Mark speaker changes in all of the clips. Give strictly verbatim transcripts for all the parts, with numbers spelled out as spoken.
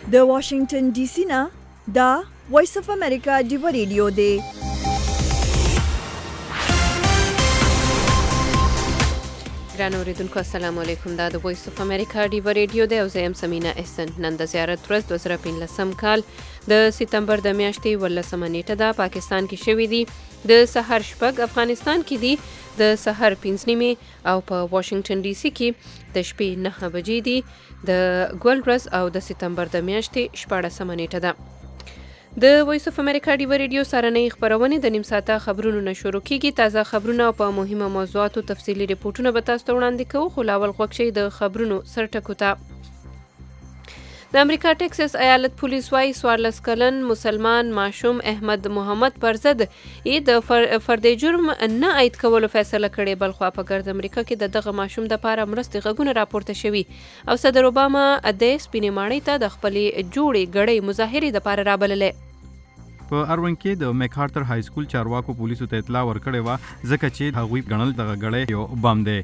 Speaker 1: د واشنگټن ډي سي نه دا وایس اف امریکا ډیو ریډیو دی.
Speaker 2: ګران اوریدونکو السلام علیکم. دا د وایس اف امریکا ډیو ریډیو دی او زه یم سمینا احسن. نن د زیارت ورځ دوه زره پنځلسم کال د سپتمبر د میاشتې ولسمه نیټه ده. پاکستان کې شوي دي د سحر شپږ، افغانستان کې دي د سحر پنځه نیمې او په واشنگټن ډي سي کې د شپې نهه بجې دي. د ګل ورځ او د سپتمبر د میاشتې شپاړسمه نیټه ده. د وایس اف امریکا ډیو ریډیو سرنۍ خبرونه د نیم ساعته خبرونو نه شروع کیږي. تازه خبرونه په مهمه موضوعاتو تفصیلي ریپورتونه به تاسو ته وړاندې کوو. خو لاول غوښ شي د خبرونو سرټکو ته. د امریکا ټکساس ایالت پولیس وايي څوارلس کلن مسلمان ماشوم احمد محمد پر ضد یې د فردي جرم نه عاید کولو فیصله کړې. بلخوا په ګرد امریکا کې د دغه ماشوم د پاره مرستې غږونه راپورته شوي او صدر اوباما د سپینې ماڼۍ ته د خپلې جوړې ګړۍ مظاهرې د پاره رابللې.
Speaker 3: په اروین کې د میکارتر های سکول چارواکو پولیسو ته اطلاع ورکړې وه ځکه چې هغوی ګڼل دغه ګړۍ یو بم دی.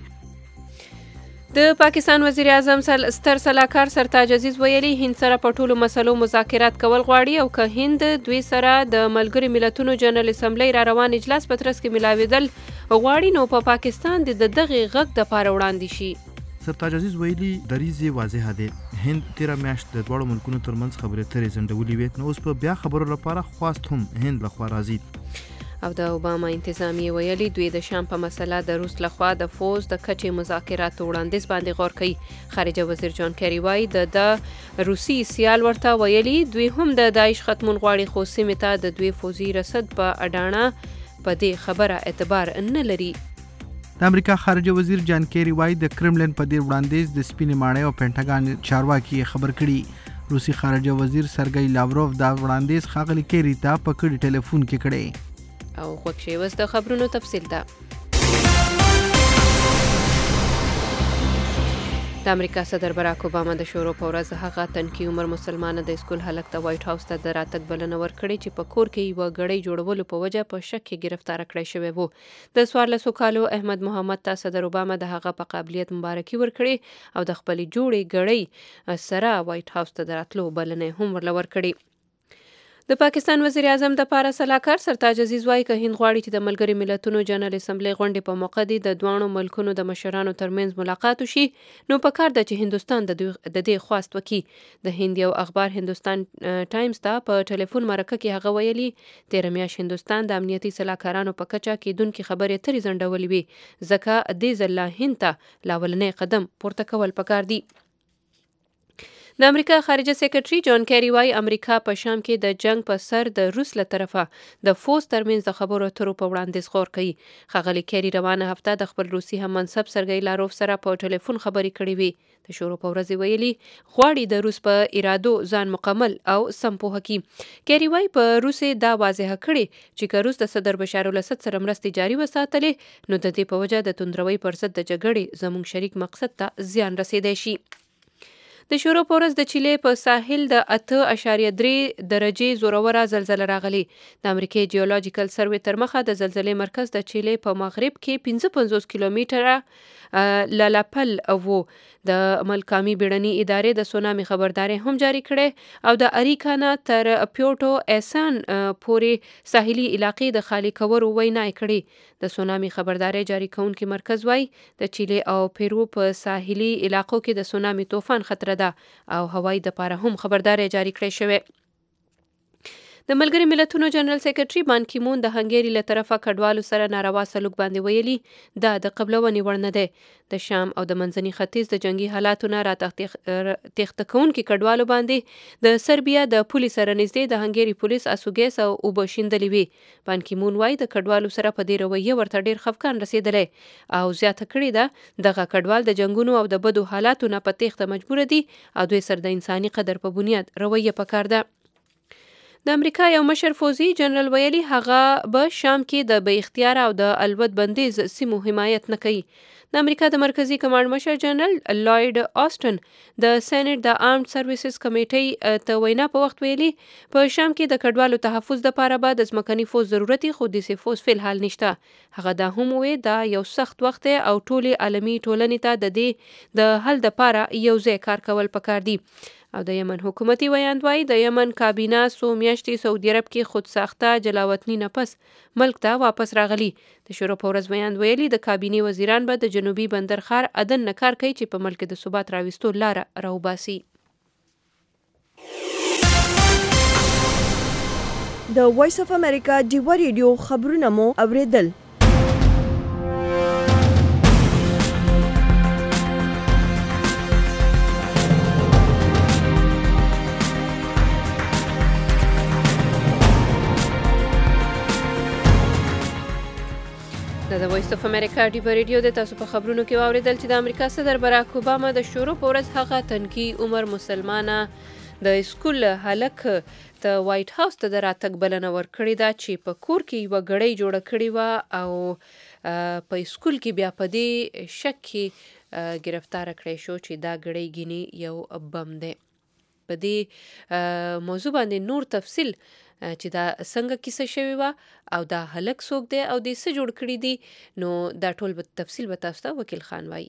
Speaker 2: د پاکستان وزیر اعظم ستر سلاکار سرتاج عزیز ویلي هند سره په ټولو مسلو مذاکرات کول غواړي او که هند دوی سره د ملګري ملتونو جنرال اسمبلی را روان اجلاس په ترڅ کې ملاویدل غواړي نو په پاکستان د دغه غږ د پاره وړاندې شي.
Speaker 4: سرتاج عزیز ویلي دریځ واضحه دی. هند تیره میاشت د دواړو ملکونو ترمنځ خبرې اترې ځنډولې وې، نو اوس په بیا خبرو لپاره خواست هم هند لخوا راځي.
Speaker 2: او د اوباما انتظامیه ویلي دوی د شام په مسله د روس لخوا د فوز د کچې مذاکراتو وړاندیز باندې غور کوي. خارجه وزیر جان کیری وایي د د روسي سیال ورته ویلي دوی هم د داعش ختمون غواړي خو سیمې ته د دوی فوزي رسد په اډانه په دې خبره اعتبار نه لري.
Speaker 4: د امریکا خارجه وزیر جان کیری وایي د کرملن په دې وړاندیز د سپینې ماڼۍ او پینټاګان چارواکي خبر کړي. روسي خارجه وزیر سرګی لاوروف دا وړاندیز ښاغلي کیری ته په کړي ټلیفون کې کړی.
Speaker 2: او خوښ شي وس د خبرونو تفصیل ده. د امریکا صدر براک اوباما د شورو په ورځ هغه تنکي عمر مسلمانه د اسکول هلک ته وایټ هاوس ته د راتګ بلنه ورکړې چې په کور کې یوه ګړۍ جوړولو په وجه په شک کې ګرفتار کړی شوی وو. د څوارلسو کالو احمد محمد ته صدر اوباما د هغه په قابلیت مبارکي ورکړې او د خپلې جوړې ګړۍ سره وایټ هاوس ته د راتلو بلنه هم ورله ورکړې. د پاکستان وزیر اعظم د پاره سلاکار سرتاج عزیز وايي که هند غواړي چې د ملګري ملتونو جنرال اسمبلی غونډې په موقع دی د دوانو ملکونو د مشرانو ترمنځ ملاقات وشي نو په کار ده چې هندستان د دې خواست وکړي. د هند یو اخبار هندوستان ټایمز ته په ټلیفون مرکه کې هغه ویلي تیره میاشت هندوستان د امنیتي سلاکارانو په کچه کېدونکې خبرې اترې ځنډولې وي ځکه دې ځل هند ته لاولنی قدم پورته کول پکار دي. د امریکا خارجه سیکرټري جان کیری وايي امریکا په شام کې د جنگ په سر د روس له طرفه د فوز ترمنځ د خبرو اترو په وړاندیز غور کوي. ښاغلي کیری روانه هفته د خپل روسي هم منصب سرګی لاروف سره په ټلیفون خبرې کړې وي. د شورو په ورځ ویلي غواړي د روس په ارادو ځان مکمل او سم پوهه کړي. کیری وايي په روس دا واضحه کړي چې که روس د صدر بشار الاسد سره مرستې جاري وساتلې نو د دې په وجه د توندروي پر ضد د جګړې زموږ شریک مقصد ته زیان رسیدای شي. د شورو په ورځ د چیلې په ساحل د اته اعشاریه درې درجې زوروره زلزله راغلي. د امریکای جیولوجیکل سروې تر مخه د زلزلې مرکز د چیلې په مغرب کې پنځه پنځوس کیلومتره لالاپل وو. د ملکامي بیړني ادارې د سونامي خبرداري هم جاری کړي او د اریکانا تر پیوټو ایسان پورې ساحلي علاقې د خالی کولو وینا کړي. د سونامي خبرداري جاری کونکي مرکز وايي د چیلې او پیرو په ساحلي علاقو کې د سونامي طوفان خطر ده او هوایی د پاره هم خبرداري جاری کړی شوی. د ملګري ملتونو جنرال سیکرټري بان کی مون د هنګری له طرفه کډوالو سره ناروا سلوک باندې ویلي دا د قبلونې وړ نه دی. د شام او د منځني ختیځ د جنگي حالاتو نه را تېښته کوونکي کډوالو باندې د سربیا د پولیس سره نږدې د هنګری پولیس اسوګیس او اوبه شیندلې وي. بان کی مون وايي د کډوالو سره په دې رویه ورته ډیر خفقان رسیدلی او زیاته کړې ده دغه کډوال د جنگونو او د بدو حالاتو نه په تېښته مجبور دي او دوی سره د انساني قدر په بنیاد رویه پکار ده. د امریکا یو مشر فوزي جنرال ویلي هغه به شام کې د بې اختیار او د الوت بندیز سیمو حمایت نه کوي. د امریکا د مرکزی کمانډ مشر جنرال لوید آسټن د سېنات د آرمډ سرویسز کمیټې ته وینا په وخت ویلي په شام کې د کډوالو تحفظ لپاره به د ځمکني فوز ضرورت خو د سي فوز فل حال نشته. هغه دا هم وی دا یو سخت وخت او ټولي عالمي ټولنې ته د دې د حل لپاره یو ځای کار کول پکار دي. او د یمن حکومتي ویاند وایي د یمن کابینه څو میاشتې سعودي عرب کې خود ساخته جلاوطني نه پس ملک ته واپس راغلي. د شروع په ورځ ویاند ویلي د کابینې وزیران به د جنوبي بندرخار عدن نه کار کوي چې په ملک د ثبات راوستو لاره راوباسي.
Speaker 1: د وایس اف امریکا ډیوا ریډیو خبرونه مو اوریدل.
Speaker 2: د وایس اف امریکا ډیوا ریډیو د تاسو په خبرونو کې واوریدل چې د امریکا صدر باراک اوباما د شروع په ورځ هغه تنکي عمر مسلمانه د اسکول هلک ته وایټ هاوس ته د راتګ بلنه ورکړې ده چې په کور کې یوه ګړۍ جوړه کړې وه او په اسکول کې بیا په دې شک کې ګرفتاره کړی شو چې دا ګړۍ ګینې یو بم دی. په دې موضوع باندې نور تفصیل چې دا څنګه کیسه شوې وه او دا هلک څوک دی او دې څه جوړ کړي دي نو دا ټول تفصیل به تاسو ته وکیل خان وایي.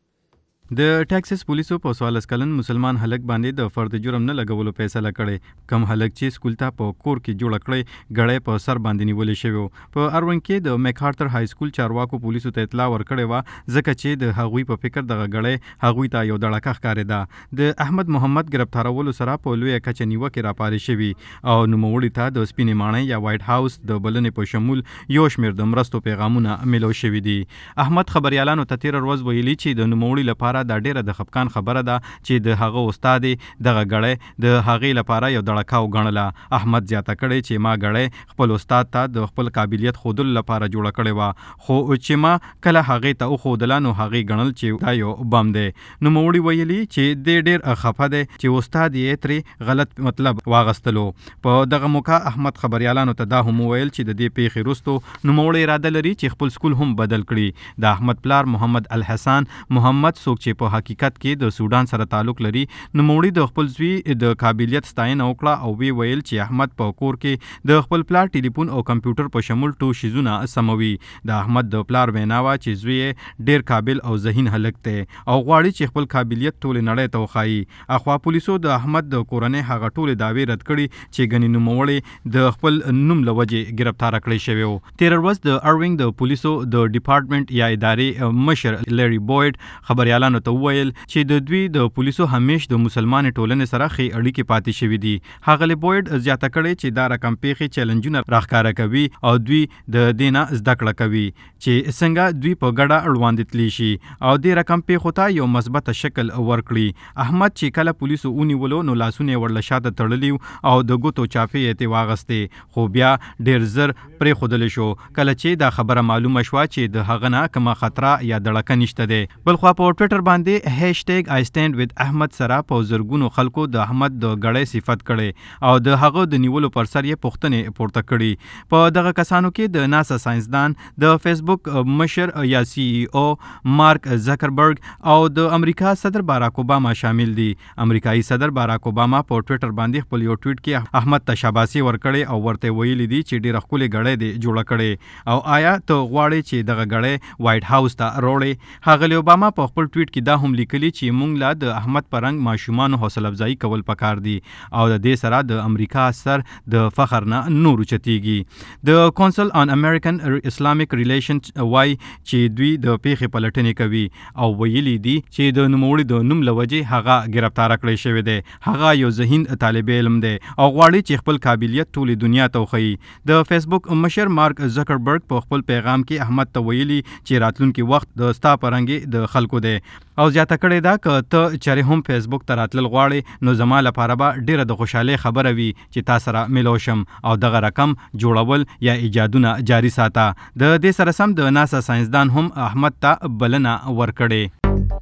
Speaker 3: د ټیکساس پولیسو په څوارلس کلن مسلمان هلک باندې د فرد جرم نه لګولو فیصله کړې. کم هلک چې سکول ته په کور کې جوړ کړی ګړۍ په سر باندې نیولې شوی. په اروین کې د میکارتر های سکول چارواکو پولیسو ته اطلاع ورکړې وه ځکه چې د هغوی په فکر دغه ګړۍ هغوی ته یو دړکه ښکارېده. د احمد محمد ګرفتارولو سره په لویه کچه نیوکې راپارې شوي او نوموړي ته د سپینې ماڼۍ یا وایټ هاوس د بلنې په شمول یو شمېر د مرستو پیغامونه میلو شوي دي. احمد خبریالانو ته تېره ورځ ویلي چې د نوموړي لپاره دا ډیره د خفقان خبره ده چې د هغه استاد دغه غړې د هغې لپاره یو دړکه وګڼله. احمد زیاته کړی چې ما غړې خپل استاد ته د خپل قابلیت ښودلو لپاره جوړه کړې وه خو چې ما کله هغې ته وښودله نو هغې ګڼل چې دا یو بم دی. نوموړي ویلي چې دی ډېر خفه دی چې استاد یې ترې غلط مطلب واغستلو. په دغه موقع احمد خبریالانو ته دا هم وویل چې د دې پیښې وروستو نوموړی اراده لري چې خپل سکول هم بدل کړي. د احمد پلار محمد الحسن محمد څوک چې په حقیقت کې د سودان سره تعلق لري نوموړي د خپل زوی د قابلیت ستاینه وکړه او وی ویل چې احمد په کور کې د خپل پلار ټلیفون او کمپیوټر په شمول ټول شیزونه سموي. د احمد د پلار وینا وه چې زوی ډېر قابل او ذهین هلک دی او غواړي چې خپل قابلیت ټولې نړۍ ته وښایي. اخوا پولیسو د احمد د کورنۍ هغه ټولې دعوې رد کړي چې ګنې نوموړی د خپل نوم له وجې ګرفتاره کړی شوی و. تېره ورځ د اروینګ د پولیسو د ډپارټمنټ یا ادارې مشر لری بوید خبریالانو ته وویل چې د دوی د پولیسو همیش د مسلمان ټولنې سره ښې اړیکې پاتې شوي دي. ښاغلي بوید زیاته کړې چې دا رقم پیښې چیلنجونه راښکاره کوي او دوی د دې نه زده کړه کوي چې څنګه دوی په ګډه اړوند تللی شي او دې رقم پیښو ته یو مثبته شکل ورکړي. احمد چې کله پولیسو ونیولو نو لاسونه یې ورله شاته تړلي او د ګوتو چاپې یې ترې واغستې خو بیا ډېر زر پرېښودلی شو کله چې دا خبره معلومه شوه چې د هغه نه کومه خطره یا دړکه نشته دی. بلخوا په ټویټر باندې هیشټیګ آی سټینډ وذ احمد سره په زرګونو خلکو د احمد د ګړۍ صفت کړي او د هغه د نیولو پر سر یې پوښتنې پورته کړي. په دغه کسانو کې د ناسا ساينسدان د فیسبوک مشر یا سی ای او مارک زکربرګ او د امریکا صدر باراک اوباما شامل دي. امریکایي صدر باراک اوباما په ټویټر باندې خپل یو ټویټ کې احمد ته شاباسي ورکړي او ورته ویلي دي چې ډېره ښکلې ګړۍ دې جوړه کړې او آیا ته غواړې چې دغه ګړۍ وایټ هاوس ته راوړې. ښاغلي اوباما په خپل ټویټ کې دا هم لیکلي چې موږ لا د احمد په رنګ ماشومانو حوصله افزایي کول پکار دي او د دې سره د امریکا سر د فخر نه نور اوچتیږي. د کونسل آن امریکن اسلامیک ریلیشن وایي چې دوی د پیښې پلټنې کوي او ویلي دي چې د نوموړي د نوم له وجې هغه ګرفتاره کړی شوی دی. هغه یو ذهین طالب علم دی او غواړي چې خپل قابلیت ټولې دنیا ته وښیي. د فیسبوک مشر مارک زکربرګ په خپل پیغام کې احمد ته ویلي چې راتلونکي وخت د ستا په رنګ د خلکو دی او زیاته کړې ده که ته چېرې هم فیسبوک ته راتلل غواړې نو زما لپاره به ډېره د خوشحالۍ خبره وي چې تا سره میلو شم او دغه رقم جوړول یا ایجادونه جاري ساته. د دې سره سم د ناسا ساينسدان هم احمد ته بلنه ورکړې.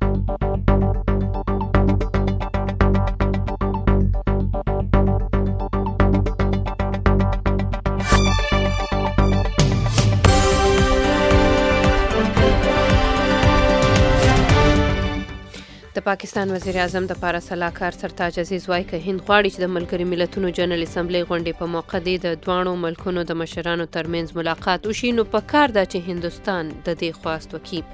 Speaker 2: د پاکستان وزیر اعظم د پاره سلاکار سرتاج عزیز وایي که هند غواړي چې د ملګري ملتونو جنرال اسمبلی غونډې په موقع د دواړو ملکونو د مشرانو ترمنځ ملاقات وشي نو په کار ده چې هندوستان د دې خواست وکړي.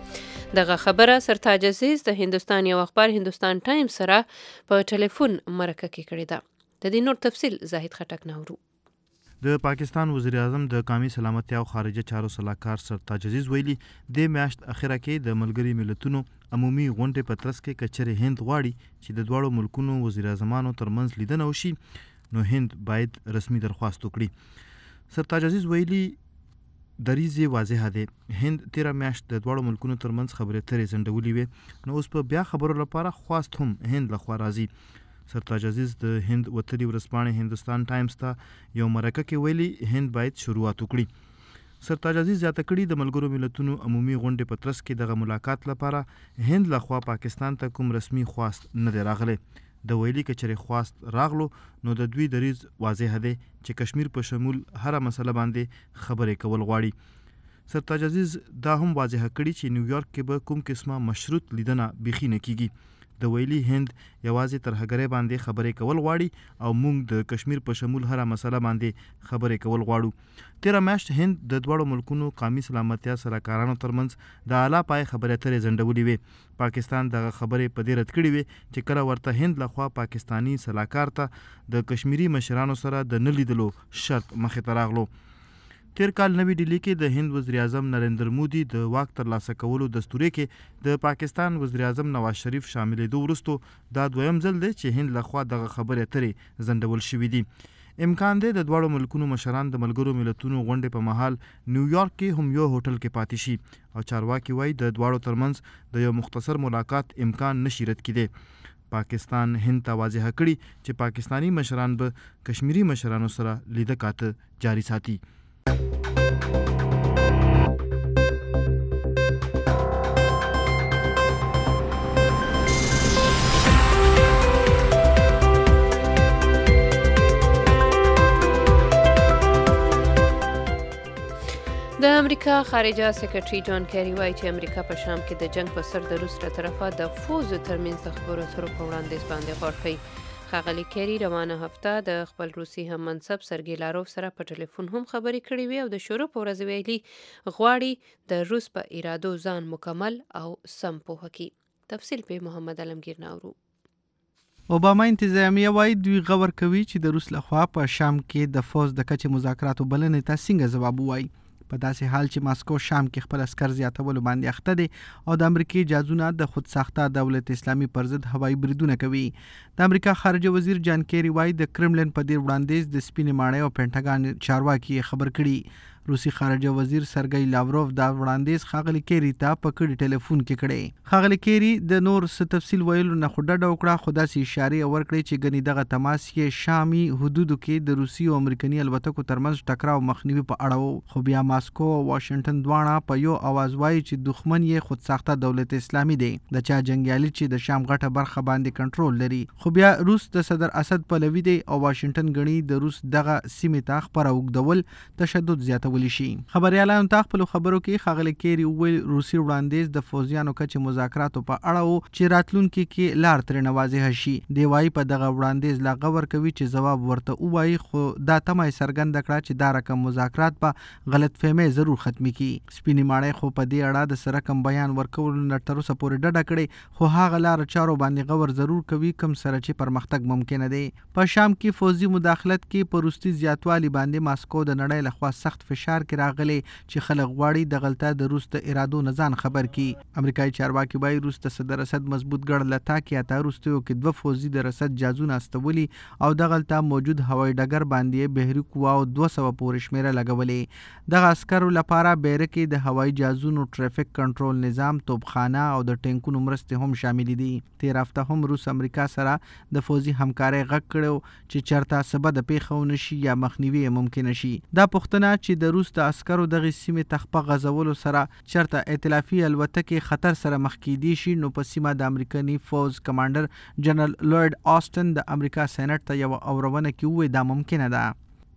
Speaker 2: دغه خبره سرتاج عزیز د هندستان یو اخبار هندستان ټایمز سره په ټلیفون مرکه کې کړې ده. د دې نور تفصیل زاهد خټک نورو.
Speaker 5: د پاکستان وزیر اعظم د قومي سلامتي او خارجه چارو سلاکار سرتاج عزیز ویلي د میاشت اخیره کې د ملګري ملتونو عمومي غونډې په ترڅ کې کچره هند غواړي چې د دواړو ملکونو وزیر اعظمانو ترمنځ لیدنه وشي نو هند باید رسمي درخواست وکړي. سرتاج عزیز ویلي دریځ واضحه ده، هند تیره میاشت د دواړو ملکونو ترمنځ خبرې اترې ځنډولې وې، نو اوس په بیا خبرو لپاره خواست هم هند لخوا راځي. سرتاج عزیز د هند وتلي ورځپاڼې هندوستان ټایمز ته یو مرکه کې ویلي هند باید شروعات وکړي. سرتاج عزیز زیاته کړي د ملګرو ملتونو عمومي غونډې په ترڅ کې دغه ملاقات لپاره هند لخوا پاکستان ته کوم رسمي خواست نه دی راغلی. د ویلي که چېرې خواست راغلو نو د دوی دریځ واضحه دی چې کشمیر په شمول هره مسله باندې خبرې کول غواړي. سرتاج عزیز دا هم واضحه کړي چې نیویارک کې به کوم قسمه مشروط لیدنه بیخي نه کیږي. د ویلي هند یوازې تر هګرې باندې خبرې کول غواړي او موږ د کشمیر په شمول هره مسله باندې خبرې کول غواړو. تیره میاشت هند د دواړو ملکونو قومي سلامتیا سلاکارانو ترمنځ د اعلی پای خبرې اترې ځنډولې وې. پاکستان دغه خبرې په دې رد کړې وې چې کله ورته هند لخوا پاکستانی سلاکار ته د کشمیري مشرانو سره د نه لیدلو شرط مخې ته راغلو. تیر کال نوی ډیلی کې د هند وزیر اعظم نریندر مودي د واک ترلاسه کولو دستوري کې د پاکستان وزیر اعظم نواز شریف شاملېدو وروسته دا دویم ځل دی چې هند لخوا دغه خبرې اترې ځنډول شوي دي. امکان دی د دواړو ملکونو مشران د ملګرو ملتونو غونډې په مهال نیویارک کې هم یو هوټل کې پاتې شي او چارواکي وایي د دواړو ترمنځ د یو مختصر ملاقات امکان نشي رد کیدی. پاکستان هند ته واضحه کړي چې پاکستانی مشران به کشمیري مشرانو سره لیده کاته جاري ساتي.
Speaker 2: د امریکا خارجه سکرټري جان کیری وایي چې امریکا په شام کې د جنگ په سر د روس له طرفه د فوز ترمنځ د خبرو اترو په وړاندیز باندې غور کوي. ښاغلي کیری روانه هفته د خپل روسي هم منصب سرګی لاروف سره په ټلیفون هم خبرې کړې وې او د شروع په ورځ ویلي غواړي د روس په ارادو ځان مکمل او سم پوهه کړي. تفصیل په محمد علمگیر ناورو.
Speaker 4: اوباما انتظامیه وایي دوی غور کوي چې د روس لخوا په شام کې د فوز د کچې مذاکراتو بلنې ته څنګه ځواب ووایي، په داسې حال چې ماسکو شام کې خپل عسکر زیاتولو باندې اخته دی او د امریکای جازونه د خود ساخته دولت اسلامي پر ضد هوایي بریدونه کوي. د امریکا خارجه وزیر جان کیری وایي د کرملن په دې وړاندیز د سپینې ماڼۍ او پینټاګان چارواکي خبر کړي. روسي خارجه وزیر سرګی لاوروف دا وړاندیز ښاغلي کیری ته په کړي ټلیفون کې کړی. ښاغلي کیری د نور څه تفصیل ویلو نه خو ډډه وکړه، خو داسې اشارې ورکړې چې ګنې دغه تماس یې شامي حدودو کې د روسي او امریکني الوتکو ترمنځ ټکراو مخنیوي په اړه و، خو بیا ماسکو او واشنګټن دواړه په یو اواز وایي چې دښمن یې خود ساخته دولت اسلامي دی، د چا جنګیالي چې د شام غټه برخه باندې کنټرول لري. خو بیا روس د صدر اسد پلوي دی او واشنګټن ګڼي د روس دغه سیمې ته خپره اوږدول تشدد زیاتول شي. خبريالانو ته خپل خبرو کې ښاغلي کیری ویل روسي وړاندیز د فوزیانو کچې مذاکراتو په اړه و چې راتلونکي کې لار ترې واضحه شي. دی وایي په دغه وړاندیز لا غور کوي چې ځواب ورته ووایي، خو دا تمه یې څرګنده کړه چې دا رقم مذاکرات په غلط فهمۍ ضرور ختمي کړي. سپینې ماڼۍ خو په دې اړه د څه رقم بیان ورکولو نه تر اوسه پورې ډډه کړې، خو هغه لاره چارو باندې غور ضرور کوي کوم سره چې پرمختګ ممکنه دی. په شام کې فوزي مداخلت کې په روسي زیاتوالي باندې ماسکو د نړۍ لخوا سخت فشار کې راغلی چې خلک غواړي د غلطه د روس د ارادو نه ځان خبر کړي. امریکایي چارواکي وایي روس د صدر اسد مضبوط ګړ لتا کې اته روسیو کې دوه فوزي د رسد جازونه استولي او د غلطه موجود هوایي ډګر باندې بهري قواو دوه سوه پورې شمیره لګولې. دغه عسکرو لپاره بیرکې د هوایي جازونو ټریفیک کنټرول نظام، توپخانه او د ټینکونو مرستې هم شامل دي. تیر هفته هم روس امریکا سره د فوزي همکارۍ غږ کړو چې چرته څه بده پیښه ونشي یا مخنیوي ممکن شي. دا پوښتنه چې د روس د عسکرو دغه سیمې تخپه غزولو سره چرته ائتلافي الوتکې خطر سره مخ کېدی شي، نو په سیمه د امریکني فوز کمانډر جنرال لوید آسټن د امریکا سېنات ته یو اورونه کې وویل دا ممکنه ده.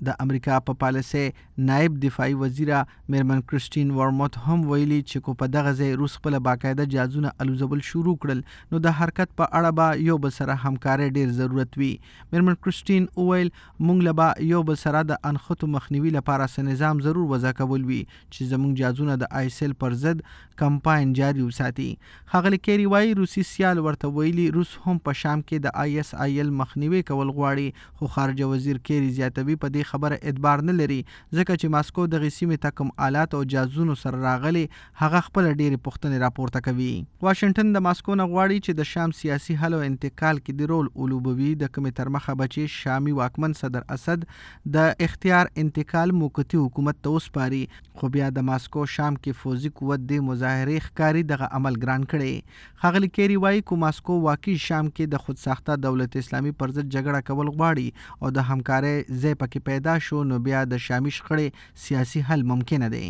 Speaker 4: د امریکا په پالیسۍ نائب دفاعي وزیره میرمن کرسټین ورموت هم ویلي چې کو په دغه ځای روس خپل باقاعده جازونه الوزول شروع کړل نو د حرکت په اړه به یو بل سره همکاري ډیر ضرورت وي. میرمن کرسټین وویل موږ له به یو بل سره د انخطو مخنیوي لپاره څه نظام ضرور وضع کول وي چې زموږ جازونه د آیسل پر ضد کمپاین جاري وساتي. ښاغلي کیری وایي روسي سیال ورته ویلي روس هم په شام کې د آی اس آی ایل مخنیوي کول غواړي خو خارجه وزیر کیری زیاتوي په دې خبره اعتبار نه لري ځکه چې ماسکو دغه سیمې ته کوم آلات او جازونو سره راغلي هغه خپل ډېرې پوښتنې راپورته کوي. واشنگټن د ماسکو نه غواړي چې د شام سیاسي حل او انتقال کې د رول ولوبوي د کومې تر مخه بچي شامي واکمن صدر اسد د اختیار انتقال موقتی حکومت ته وسپاري خو بیا د ماسکو شام کې فوزي قوت د مظاهرې ښکاری دغه عمل ګران کړي. ښاغلي کیری وایي کو ماسکو واقعي شام کې د خود ساخته دولت اسلامي پر ضد جګړه کول غواړي او د همکارۍ ځای پکې پیدا شو نو بیا د شامي شخړې سیاسي حل ممکن دی.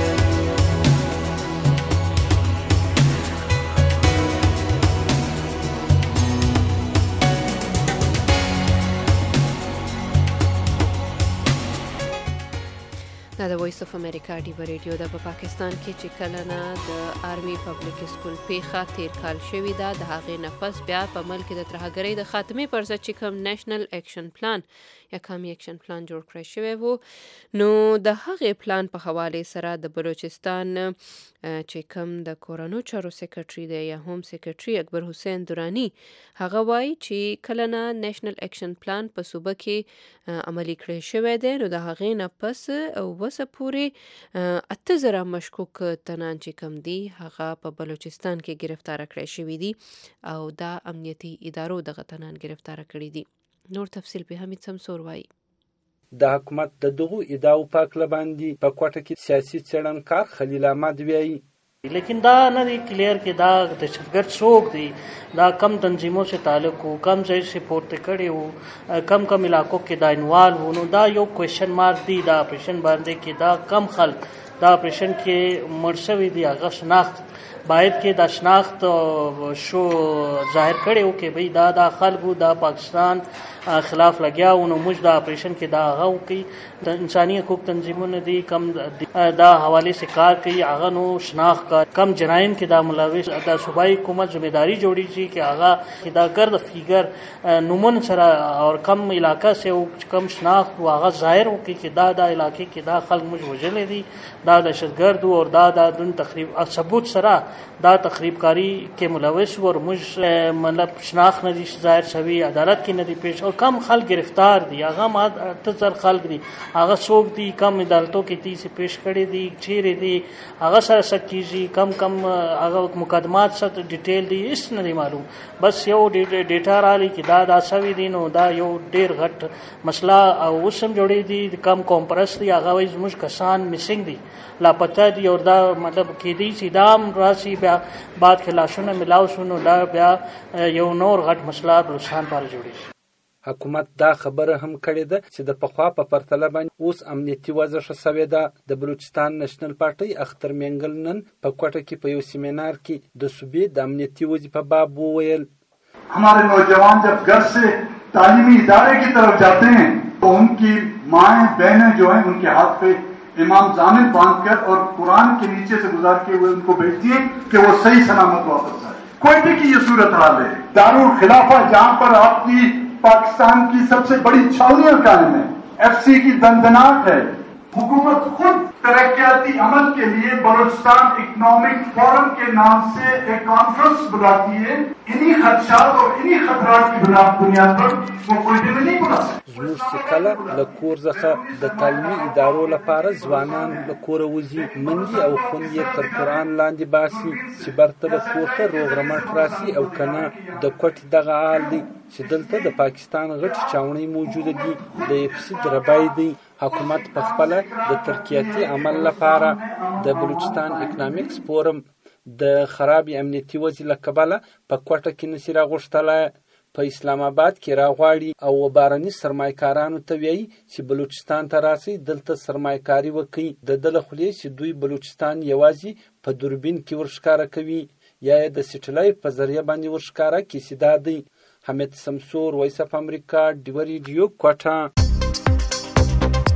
Speaker 2: دا د وایس اف امریکا ډیو ریډیو د په پاکستان کې چې کله نه د آرمي پبلک سکول پیښه تیر کال شوې ده د هغې نه پس بیا په ملک کې د ترهګرۍ د خاتمې پر ضد چې کوم نیشنل اکشن پلان یا کامي اکشن پلان جوړ کړی شوی وو نو د هغې پلان په حوالې سره د بلوچستان چې کوم د کورنو چارو سیکرټري دی یا هم سیکرټري اکبر حسین درانی هغه وایي چې کله نه نیشنل اکشن پلان په صوبه کې عملي کړی شوی دی نو د هغې نه پس وسه پورې اته زره مشکوک تنان چې کم دي هغه په بلوچستان کې گرفتار کړی شوي دي او دا امنیتي ادارو دغه تنان گرفتار کړي دي. نور تفصیل به حمید سمسور وایي.
Speaker 6: د حکومت د دغو ادعاو په کله باندې په کوټه کې سیاسي څېړنکار خلیل احمد وایي
Speaker 7: لیکن دا نه دی کلیر کې دا دهشتګرد څوک دی دا کم تنظیموں سے تعلق وو کم ځای سے پورته کړی وو کم کم علاقو کې دا انوالو وو نو دا یو کوېشن مارک دی دا اپریشن باندې کې دا کم خلک دا اپریشن کې مړ شوي دي هغه شناخت باید کې دا شناخت شو ظاهر کړی وو کې بھئی دا دا خلکو دا پاکستان خلاف لګیا و نو موږ دا اپریشن کې دا هغه وکړي د انساني حقوق تنظیمونه دي کم دا حوالې سے کار کوي هغه نو شناخت کا کم جرایم کې دا ملوث دا صوبایي حکومت ذمہداری جوړی شي چې هغه کې دا ګرد فیګر نومون سره او کم علاقہ سے کم شناخت هغه ظاهر وکړي چې دا دا علاقې کې دا خلک موږ وژلې دي دا دهشتګرد او دا دا دون تخریب ثبوت سره دا تخریب کاری کې ملوث ور موږ مطلب شناخت نه دي ظاهر شوی عدالت کې نه دي پیش کم خلک گرفتار دي هغه ما تزر خلک دي هغه څوک دي کم عدالتوں کې تیسه پیش کړي دي چیرې دي هغه سره سکیږي کم کم هغه مقدمات سره ډیټیل دي هیڅ نه دي معلوم بس یو ډیټا را لې کې دا دا سوي دي نو دا یو ډیر غټ مسله او وسم جوړې دي کم کومپرس دي هغه وایي زموږ کسان میسنګ دي لاپته دي او دا مطلب کې دي چې دا راشي بیا بعد کې لاشونه ملاو شونه دا بیا یو نور غټ مسله بلوچستان پر جوړي.
Speaker 6: حکومت دا خبره هم کړې ده چې د پخوا په پرتله باندې اوس امنیتي وضع ښه سوې ده. د بلوچستان نېشنل پارټۍ اختر مینګل نن په کوټه کې په یو سیمینار کې د صوبې د امنیتي وضع په باب وویل
Speaker 8: हमारे नौजवान जब घर से तालीमी इदारे की तरफ जाते हैं तो उनकी माएँ बहनें जो हैं उनके हाथ पे इमाम जामिन बांधकर और कुरान के नीचे से गुजार के हुए उनको भेजती है कि वो सही सलामत वापस आए. कोयटे की ये सूरत हाल है. दारुल खिलाफा जहाँ पर आपकी पाकिस्तान की सबसे बड़ी छावनियां कायम है एफसी की दंदनाहट है. हुकूमत खुद तरक्याती अमल के लिए बलूचिस्तान इकोनॉमिक फोरम के नाम से एक कॉन्फ्रेंस बुलाती है. इन्हीं खदशात और इन्हीं खतरात की बुनियाद पर वो कोई भी नहीं बुला सकते.
Speaker 6: زموږ چې کله له کور څخه د تعلیمي ادارو لپاره ځوانان له کوره وځي منګي او خوند یې تر قرآن لاندې باسي چې برته به کور ته روغ رمټ راسي او که نه د کوټې دغه حال دی چې دلته د پاکستان غټې چاونۍ موجوده دي د اپسي دربای دی. حکومت په خپله د ترقیاتي عمل لپاره د بلوچستان اکنامکس فورم د خراب امنیتي وضع له کبله په کوټه کې نشي راغوښتلی. په اسلام آباد کې راغواړي او بارني سرمایه‌کارانو ته وایي چې بلوچستان ته راسئ دلته سرمایه‌کاري وکړئ. د ده له خولې چې دوی بلوچستان یوازې په دوربین کې ورښکاره کوي یا یې د سټلایټ په ذریعه باندې ورښکاره کیسې دا دی. حمید سمسور، وایس اف امریکا، ډیو ریډیو، کوټه.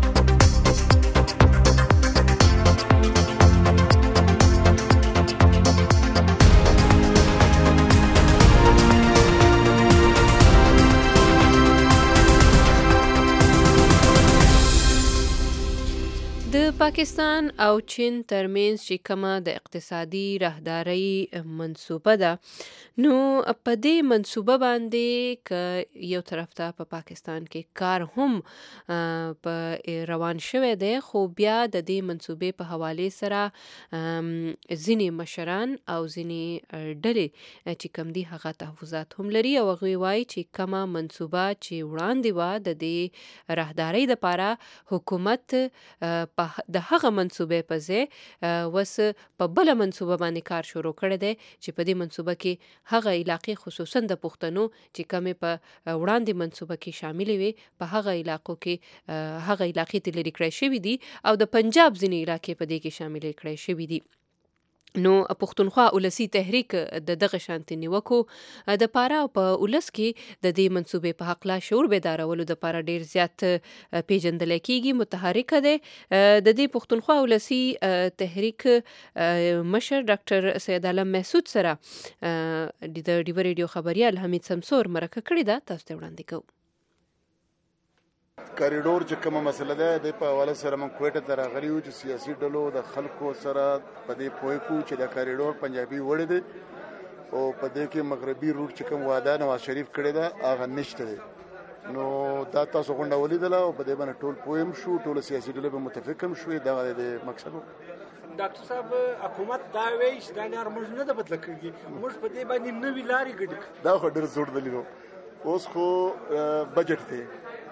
Speaker 2: پاکستان او چین ترمنځ چې کومه د اقتصادي راهدارۍ منصوبه ده، نو په دې منصوبه باندې که یو طرف ته په پاکستان کې کار هم په روان شوی دی، خو بیا د دې منصوبې په حوالې سره ځینې مشران او ځینې ډلې چې کوم دي هغه تحفظات هم لري او هغوی وایي چې کومه منصوبه چې وړاندې وه د دې راهدارۍ دپاره، حکومت په د هغه منصوبې په ځای وس په بله منصوبه باندې کار شروع کړی دی چې په دې منصوبه کې هغه علاقې خصوصا د پښتنو چې کمې په وړاندې منصوبه کې شاملې وي، په هغه علاقو کې هغه علاقې ته لرې کړی شوي دي او د پنجاب ځینې علاقې په دې کې شاملې کړی شوي دي. نو پښتونخوا ولسی تحریک د دغه شانتي نیوکو د پاره په ولس کې د دې منصوبې په حق لا شعور بیدارولو د پاره ډیر زیات پیژندل کېږي. متحرک ده د دې پښتونخوا ولسی تحریک مشر ډاکټر سید عالم محسود سره د ډیو ریډیو خبريال حمید سمسور مرکه کړې ده، تاسو ته وړاندې کوو.
Speaker 9: کاریډور چې کومه مسله ده د په حواله سره موږ کوټه ته راغلي وو چې سیاسي ډلو د خلکو سره په دې پوه کو چې د کاریډور پنجابي وړي دي او په دې کې مغربي روټ چې کوم وعده نواز شریف کړی ده هغه نشته دی. نو دا تاسو غونډه ولیدله او په دې باندې ټول پوه شو، ټول سیاسي ډلې به متفق هم شوې. دا د مقصد
Speaker 10: ډاکټر صاحب حکومت دا وایي چې دا لار موږ نه ده بدله کړې، موږ په دې باندې نوې لارې ګډې کړو.
Speaker 9: دا خو ډېر زوړ دلیل و. اوس خو بجټ دی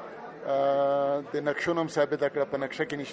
Speaker 9: د نقشو هم ثابته کړه، په نقشه کې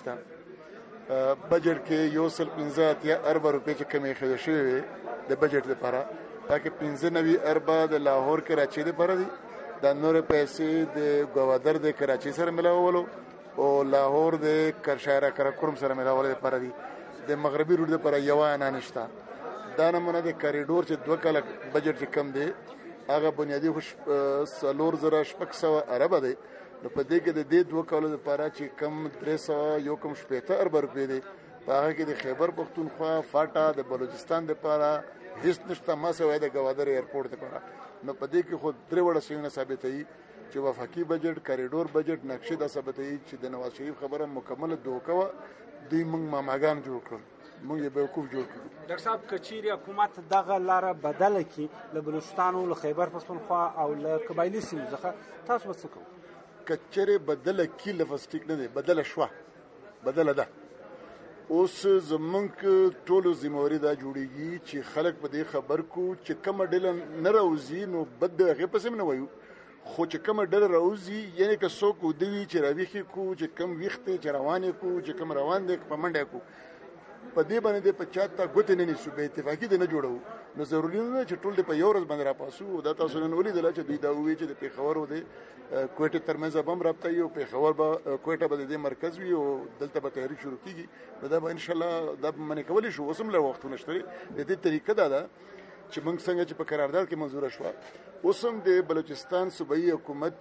Speaker 9: نشته. بجټ کې یو سل پنځه اتیا اربه روپۍ چې کمې ایښودل شوې وې د بجټ لپاره، دا کې پنځه نوي اربه د لاهور کراچۍ لپاره دي، دا نورې پیسې د ګوادر د کراچۍ سره ملاولو او لاهور د کرشایر کراکرم سره ملاولو لپاره دي. د مغربي روټ لپاره یو انا نشته. دا نمونه د کاریډور چې دوه کاله بجټ چې کم دی هغه بنیادي خوش څلور زره شپږ سوه اربه دی. نو په دې کې د دې دوه کالو لپاره چې کم درې سوه یو کم شپېته اربه روپۍ دی، په هغه کې د خیبر پښتونخوا فاټا د بلوچستان لپاره هیڅ نشته، ما سوای د ګوادر ایرپورټ لپاره. نو په دې کې خو درې وړه شیونه ثابتوي چې وفاقي بجټ، کاریډور بجټ، نقشې دا ثابتوي چې د نواز شریف خبره مکمله دوکه وه. دوی موږ ماماګان جوړ کړل، موږ یې بیوقوف جوړ کړو.
Speaker 10: ډاکټر صاحب که چیرې حکومت دغه لاره بدله کړي له بلوچستان او له خیبر پښتونخوا او له قبایلي سیمو څخه، تاسو به څه کوئ؟
Speaker 9: که چیرې بدله کړي لفظ ټیک نه دی، بدله شوه، بدله ده. اوس زمونږ ټولو ذمهواري دا جوړېږي چې خلک په دې خبر کو چې کومه ډله نه راوځي نو بد د هغې پسې هم نه وایو، خو چې کومه ډله راوځي یعنې که څوک وده وي چې راویښې کو، چې کم ویښ دی چې روان یې کو، چې کم روان دی په منډه یې کو، په دې باندې د په چا ته ګوتې نه نیسو، بې اتفاقي دې نه جوړوو. نو ضروري نه ده چې ټول دې په یو ورځ باندې راپاسو. دا تاسو نن ولیدله چې دوی دا ووایي چې د پېښور او د کوټې ترمنځ به هم رابطه وي او پېښور به کوټه به د دې مرکز وي او دلته به تحریک شروع کېږي. نو دا به انشاءالله دا به منې کولی شو. اوس هم له وختونه شته. د دې طریقه دا ده چې موږ څنګه چې په قرارداد کې منظوره شوه، اوس هم د بلوچستان صوبایي حکومت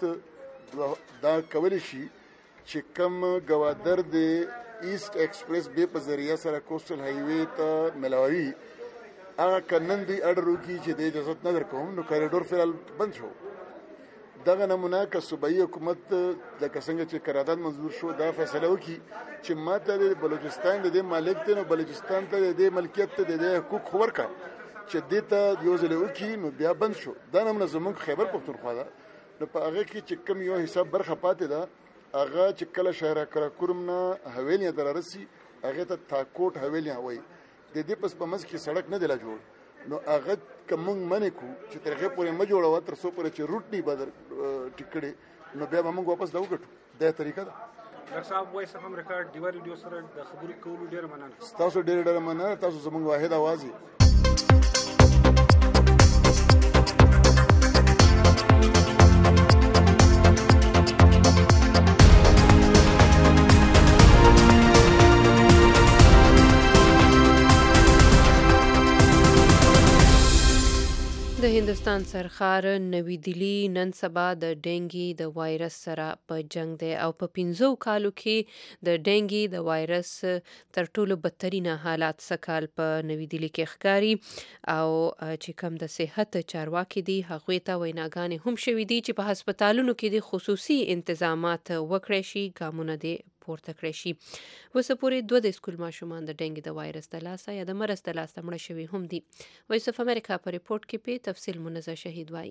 Speaker 9: دا کولی شي چې کم ګوادر د ایسٹ ایکسپریس بے په ذریعہ سره کوسټل هایوے ته ملاوي، هغه که نن دوی اډر وکړي چې د اجازت نه درکوم نو کاریډور فعال بند شو. دغه نمونه که صوبایي حکومت لکه څنګه چې قرارداد منظور شو دا فیصله وکړي چې ما ته د بلوچستان د دې مالک دی، نو بلوچستان ته د دې ملکیت ته د دې حقوق خو ورکړه چې دې ته یو ځل وکړي نو بیا بند شو. دا نمونه زموږ خیبر پښتونخوا ده. نو په هغه کې چې کم یو حساب برخه پاتې ده، هغه چې کله شهر کراکرم نه حویلیه ته رارسي هغې ته تاکوټ حویلیه وایي. د دې پس په منځ کې سړک نه دی لا جوړ. نو هغه که موږ منې کړو چې تر هغې پورې مه جوړوه تر څو پورې چې روټ نه به در ټیک کړې، نو بیا به موږ واپس دا وګټو. دا طریقه ده.
Speaker 10: ډاکټر صاحب وایس اف امریکا ډیوا ریډیو سره د خبرې کولو ډېره مننه.
Speaker 9: ستاسو ډېره ډېره مننه. تاسو زموږ واحد اواز یې.
Speaker 2: د هندوستان سرخار نوی دلی نن سبا د ډینګي د وایرس سره په جنگ دی او په پنځو کالو کې د ډینګي د وایرس تر ټولو بدترینه حالات سکال په نوی دلی کې ښکاري او چې کم د صحت چارواکي دي هغوی ته ویناګانې هم شوي دي چې په هسپتالونو کې د خصوصي انتظامات وکړی شي، ګامونه دې پورته کړی شي. اوسه پورې دوه د سکول ماشومان د ډنګي د وایرس د لاسه یا د مرض د لاسه مړه شوي هم دي. وایس اف امریکا په ریپورت کې په تفصیل منزه شهید وایي.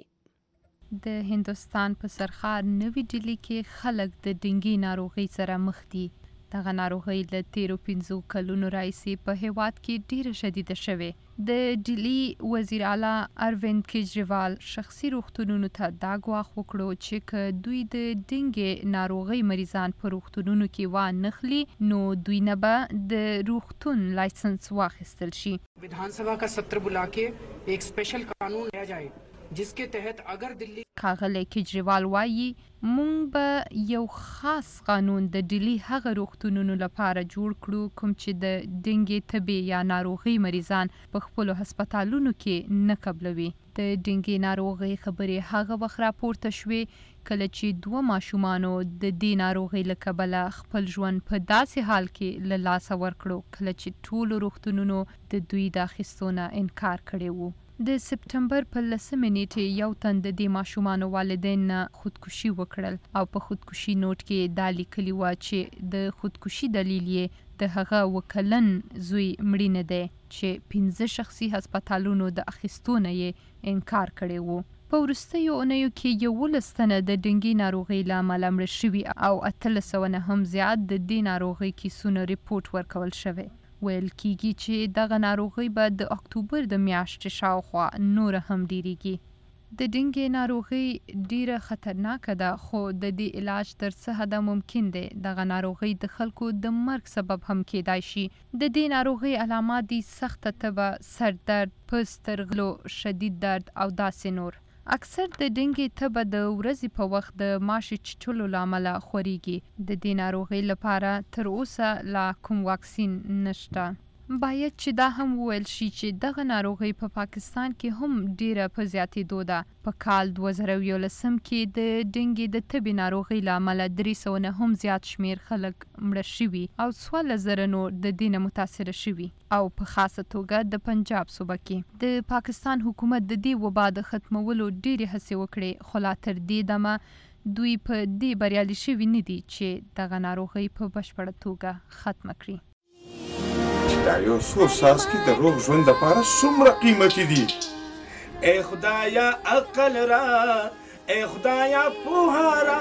Speaker 11: د هندوستان په سرخار نوې ډیلي کې خلک د ډنګي ناروغۍ سره مخ دي. دغه ناروغۍ له تیرو پنځو کلونو راهیسې په هیواد کې ډیره شدیده شوې. د ډیلي وزیر اعلی ارویند کیجریوال شخصي روغتونونو ته دا ګواښ وکړو چې که دوی د ډنګي ناروغۍ مریضان په روغتونونو کې وانخلي نو دوی نه به د روغتون لایسنس واخیستل شي.
Speaker 12: विधानसभा का सत्र बुला के एक स्पेशल कानून लाया जाए जिसके तहत अगर दिल्ली
Speaker 11: ښاغلی کیجریوال وایي مونږ به یو خاص قانون د ډیلي هغه روغتونونو لپاره جوړ کړو کوم چې د ډنګي تبې یا ناروغۍ مریضان په خپلو هسپتالونو کې نه قبلوي. د ډنګي ناروغۍ خبرې هغه وخت راپورته شوې کله چې دوه ماشومانو د دې ناروغۍ له کبله خپل ژوند په داسې حال کې له لاسه ورکړو کله چې ټولو روغتونونو د دوی د اخیستو نه انکار کړی و. د سپټمبر په لسمې نیټې یو تن د دې ماشومانو والدین نه خودکشي وکړل او په خودکشي نوټ کې دا لیکلي وه چې د خودکشي دلیل یې د هغه وکلن زوی مړینه دی چې پنځه شخصي هسپتالونو د اخیستو نه یې انکار کړی و. په وروستیو اونیو کې یولس تنه د ډنګي ناروغۍ له امله مړه شوي او اتلس سوه نه هم زیات د دې ناروغۍ کیسونه ریپورټ ورکول شوی. ویل کیږي چې دغه ناروغۍ به د اکتوبر د میاشتې شاوخوا نور هم ډیریږي. د ډنګي ناروغۍ ډیره خطرناکه ده خو د دې علاج تر څه حده ممکن دی. دغه ناروغۍ د خلکو د مرګ سبب هم کیدای شي. د دې ناروغۍ علامات دي سخته تبه، سر درد، پوست ترغلو، شدید درد او داسې نور. اکثر د ډنګي تبه د ورځې په وخت د ماشې چټلو له امله خورېږي. د دې ناروغۍ لپاره تر اوسه لا کوم واکسین نشته. باید چې دا هم وویل شي چې دغه ناروغۍ په پاکستان کې هم ډیره په زیاتېدو ده. په کال دوه زره یولسم کې د ډنګي د تبې ناروغۍ له امله درې سوه نه هم زیات شمیر خلک مړه شوي او څوارلس زره نور د دې نه متاثره شوي او په خاصه توګه د پنجاب صوبه کې. د پاکستان حکومت د دې وبا د ختمولو ډیرې هڅې وکړې خو لا تر دې دمه دوی په دې بریالي شوي نه دي چې دغه ناروغۍ په بشپړه توګه ختمه کړي.
Speaker 13: دا یو څو څاڅکي د روغ ژوند دپاره څومره قیمتي دي. ای خدایا عقل را، ای خدایا پوهه را.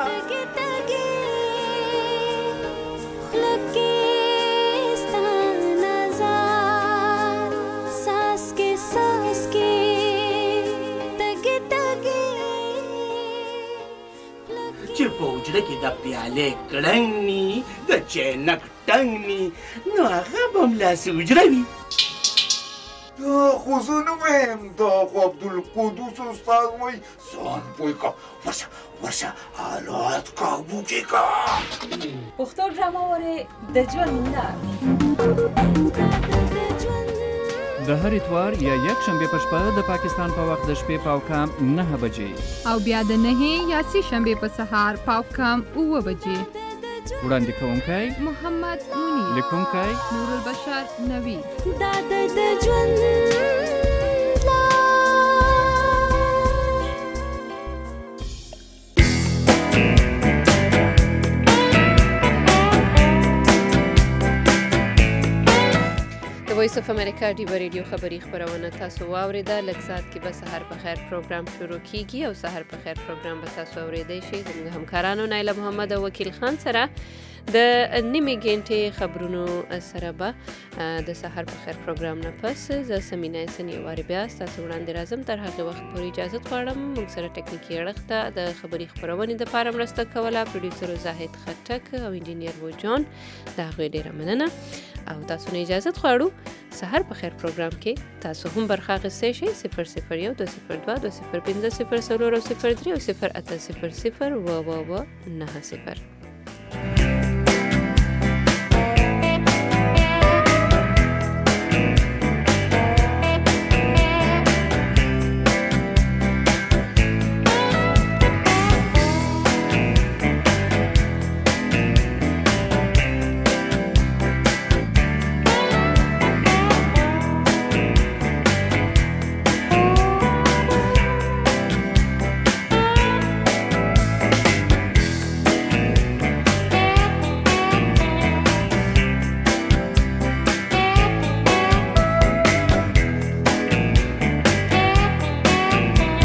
Speaker 14: چې په حجره کې د پیالې کړنګ ني د چینک ټنګ ني نو هغه به هملاسې حجره وي.
Speaker 13: دا خو زه نه وایم، دا خو عبدالقدوس استاد وایي ځان پوه کړه، ورشه ورشه حالات قابو کې کړه.
Speaker 15: پښتو ډرامه وارې د ژوند لار
Speaker 16: د هر اتوار یا یک شنبه په شپه د پاکستان په وخت د شپې پاو کام نه بجې
Speaker 11: او بیا د نهې یا سې شنبه په سهار پاو کام اوه بجې.
Speaker 16: وړاندې کوونکی
Speaker 11: محمد مونی،
Speaker 16: لیکونکی
Speaker 11: نور البشر نوی.
Speaker 15: دا د ژوند
Speaker 2: وایس اف امریکا ډیو ریډیو خبری خبرونه تاسو واوریده. لږ ساعت کې به سحر په خیر پروګرام شروع کیږي او سحر په خیر پروګرام به تاسو اوریدئ شئ زموږ همکارانو نایله محمد او وکیل خان سره د نیمې ګنټې خبرونو سره به د سحر په خیر پروګرام نه پس زه سمینا حسن یو وارې بیا ستاسو وړاندې راځم. تر هغې وخت پورې اجازه غواړم موږ سره ټکنیکي اړخ ته د خبري خپرونې دپاره مرسته کوله پروډیوسر زاهد خټک او انجینیر وجان، د هغوی ډېره مننه او تاسو نه اجازه غواړو سحر په خیر پروګرام کې تاسو هم برخه اخیستی شئ. صفر صفر یو دوه صفر دوه دوه صفر پنځه صفر څلور او صفر درې او صفر اته صفر صفر اوه اوه اوه نهه صفر.